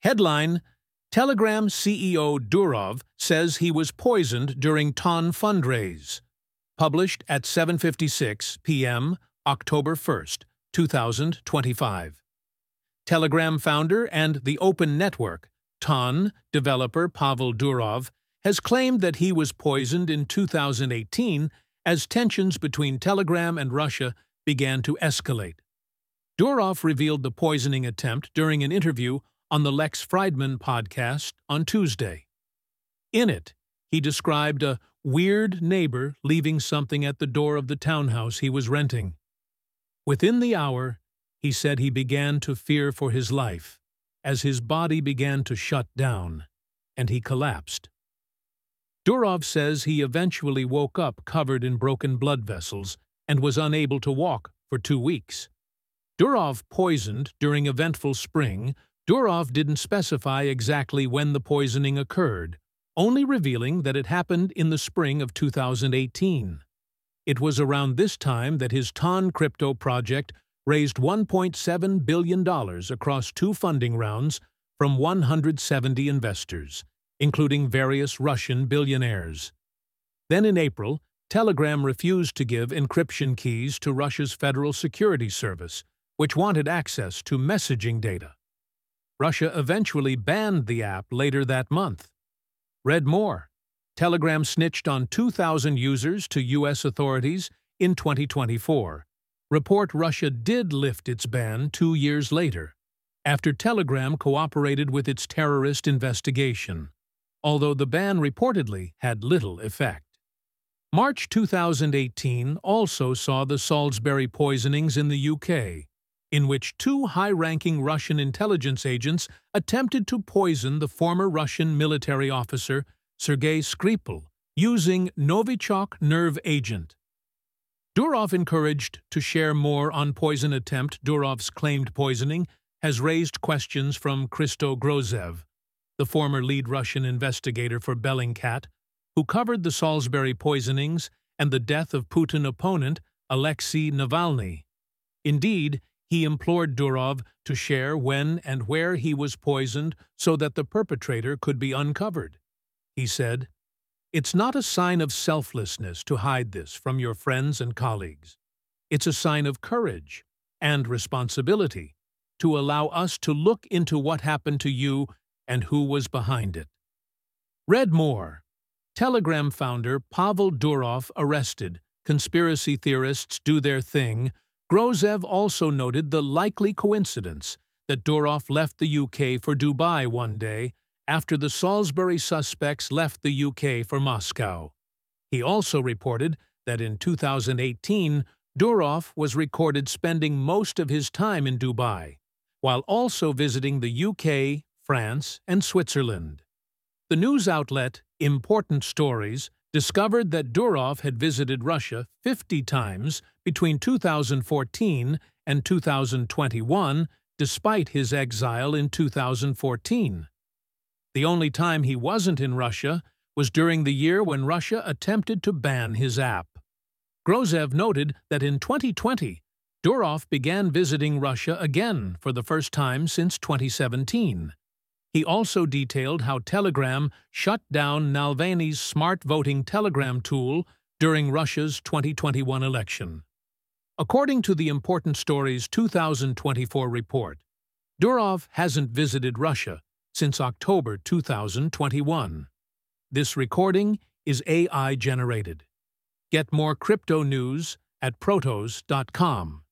Headline: Telegram CEO Durov says he was poisoned during TON fundraise. Published at 7:56 p.m., October 1st, 2025. Telegram founder and the Open Network, TON, developer Pavel Durov, has claimed that he was poisoned in 2018 as tensions between Telegram and Russia began to escalate. Durov revealed the poisoning attempt during an interview on the Lex Fridman podcast on Tuesday. In it, he described a weird neighbor leaving something at the door of the townhouse he was renting. Within the hour, he said he began to fear for his life as his body began to shut down, and he collapsed. Durov says he eventually woke up covered in broken blood vessels and was unable to walk for 2 weeks. Durov poisoned during eventful spring. Durov didn't specify exactly when the poisoning occurred, only revealing that it happened in the spring of 2018. It was around this time that his TON crypto project raised $1.7 billion across 2 funding rounds from 170 investors, including various Russian billionaires. Then in April, Telegram refused to give encryption keys to Russia's Federal Security Service, which wanted access to messaging data. Russia eventually banned the app later that month. Read more. Telegram snitched on 2,000 users to U.S. authorities in 2024. Report Russia did lift its ban 2 years later, after Telegram cooperated with its terrorist investigation, although the ban reportedly had little effect. March 2018 also saw the Salisbury poisonings in the UK, in which 2 high-ranking Russian intelligence agents attempted to poison the former Russian military officer Sergei Skripal using Novichok nerve agent. Durov encouraged to share more on poison attempt. Durov's claimed poisoning has raised questions from Christo Grozev, the former lead Russian investigator for Bellingcat, who covered the Salisbury poisonings and the death of Putin opponent Alexei Navalny. Indeed, he implored Durov to share when and where he was poisoned so that the perpetrator could be uncovered. He said, "It's not a sign of selflessness to hide this from your friends and colleagues. It's a sign of courage and responsibility to allow us to look into what happened to you and who was behind it." Read more. Telegram founder Pavel Durov arrested. Conspiracy theorists do their thing. Grozev also noted the likely coincidence that Durov left the UK for Dubai one day after the Salisbury suspects left the UK for Moscow. He also reported that in 2018, Durov was recorded spending most of his time in Dubai, while also visiting the UK, France, and Switzerland. The news outlet Important Stories discovered that Durov had visited Russia 50 times between 2014 and 2021, despite his exile in 2014. The only time he wasn't in Russia was during the year when Russia attempted to ban his app. Grozev noted that in 2020, Durov began visiting Russia again for the first time since 2017. He also detailed how Telegram shut down Navalny's smart voting Telegram tool during Russia's 2021 election. According to the Important Stories 2024 report, Durov hasn't visited Russia since October 2021. This recording is AI-generated. Get more crypto news at protos.com.